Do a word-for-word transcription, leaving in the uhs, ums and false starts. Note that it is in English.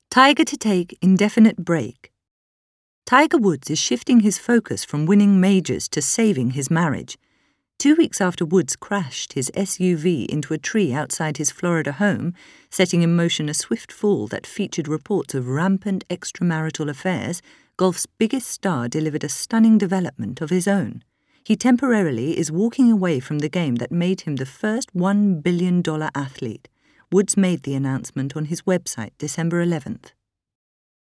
Tiger to take indefinite break. Tiger Woods is shifting his focus from winning majors to saving his marriage. Two weeks after Woods crashed his S U V into a tree outside his Florida home, setting in motion a swift fall that featured reports of rampant extramarital affairs, golf's biggest star delivered a stunning development of his own. He temporarily is walking away from the game that made him the first one billion dollars athlete. Woods made the announcement on his website December eleventh.